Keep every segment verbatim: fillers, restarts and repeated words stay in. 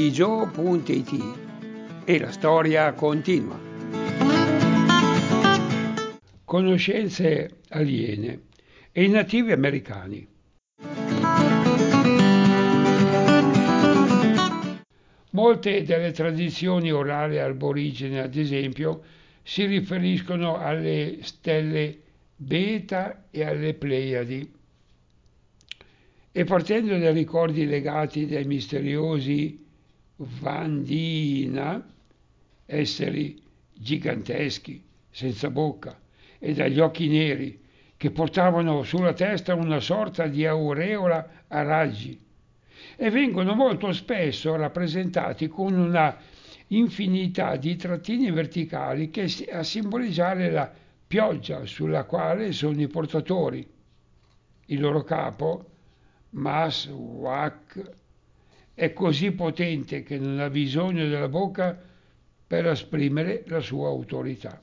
gio punto it e la storia continua. Conoscenze aliene e i nativi americani. Molte delle tradizioni orali aborigene, ad esempio, si riferiscono alle stelle Beta e alle Pleiadi. E partendo dai ricordi legati dai misteriosi Vandina, esseri giganteschi, senza bocca, e dagli occhi neri, che portavano sulla testa una sorta di aureola a raggi, e vengono molto spesso rappresentati con una infinità di trattini verticali che a simboleggiare la pioggia sulla quale sono i portatori. Il loro capo, Maswak, è così potente che non ha bisogno della bocca per esprimere la sua autorità.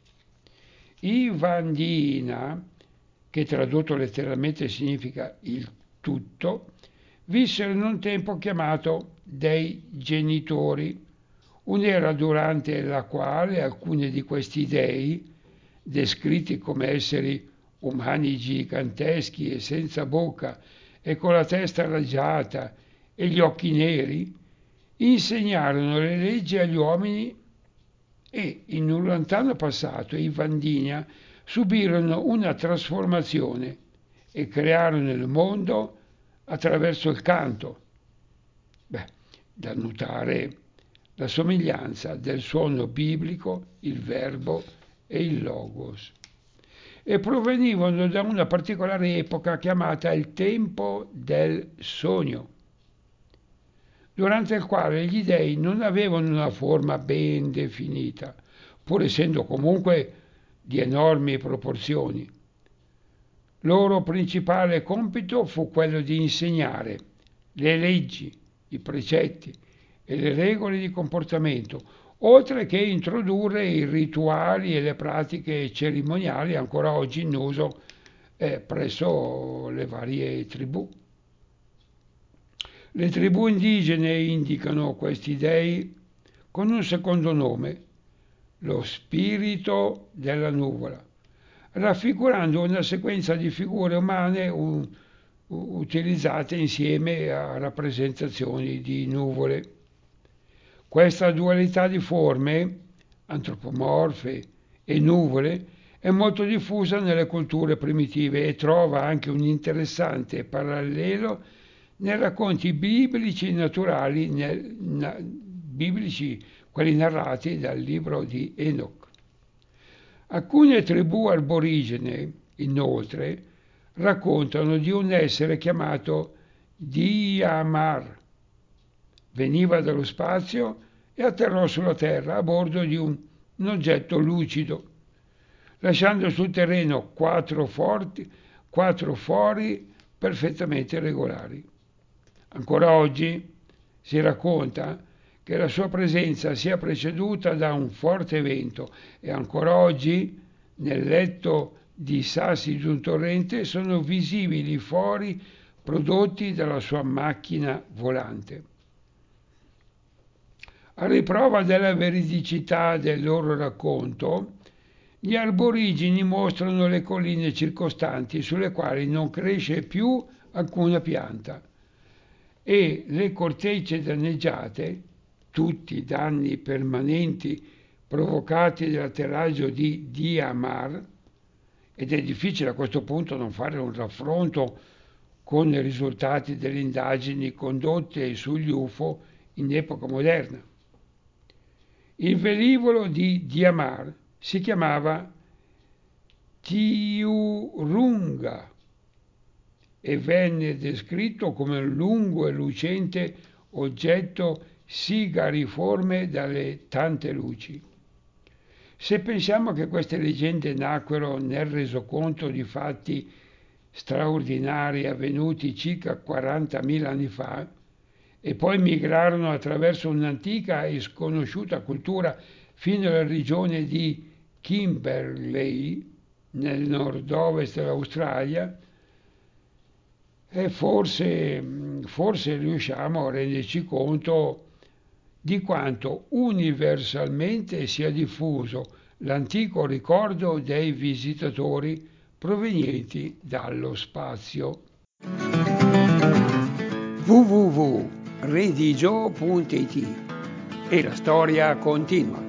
I Vandina, che tradotto letteralmente significa il tutto, vissero in un tempo chiamato dei genitori, un'era durante la quale alcuni di questi dei, descritti come esseri umani giganteschi e senza bocca e con la testa raggiata e gli occhi neri, insegnarono le leggi agli uomini e in un lontano passato i Vandina subirono una trasformazione e crearono il mondo attraverso il canto. Beh, da notare la somiglianza del suono biblico, il verbo e il logos. E provenivano da una particolare epoca chiamata il tempo del sogno, durante il quale gli dei non avevano una forma ben definita, pur essendo comunque di enormi proporzioni. Loro principale compito fu quello di insegnare le leggi, i precetti e le regole di comportamento, oltre che introdurre i rituali e le pratiche cerimoniali ancora oggi in uso eh, presso le varie tribù. Le tribù indigene indicano questi dei con un secondo nome, lo spirito della nuvola, raffigurando una sequenza di figure umane un, utilizzate insieme a rappresentazioni di nuvole. Questa dualità di forme, antropomorfe e nuvole, è molto diffusa nelle culture primitive e trova anche un interessante parallelo nei racconti biblici naturali, nel, na, biblici, quelli narrati dal libro di Enoch. Alcune tribù aborigene, inoltre, raccontano di un essere chiamato Diamar. Veniva dallo spazio e atterrò sulla Terra a bordo di un, un oggetto lucido, lasciando sul terreno quattro, forti, quattro fori perfettamente regolari. Ancora oggi si racconta che la sua presenza sia preceduta da un forte vento e ancora oggi nel letto di sassi di un torrente sono visibili i fori prodotti dalla sua macchina volante. A riprova della veridicità del loro racconto, gli aborigeni mostrano le colline circostanti sulle quali non cresce più alcuna pianta e le cortecce danneggiate, tutti danni permanenti provocati dall'atterraggio di Diamar, ed è difficile a questo punto non fare un raffronto con i risultati delle indagini condotte sugli U F O in epoca moderna. Il velivolo di Diamar si chiamava Tiurunga e venne descritto come un lungo e lucente oggetto sigariforme dalle tante luci. Se pensiamo che queste leggende nacquero nel resoconto di fatti straordinari avvenuti circa quarantamila anni fa, e poi migrarono attraverso un'antica e sconosciuta cultura fino alla regione di Kimberley, nel nord-ovest dell'Australia, e forse, forse riusciamo a renderci conto di quanto universalmente sia diffuso l'antico ricordo dei visitatori provenienti dallo spazio. w w w punto redigio punto it E la storia continua.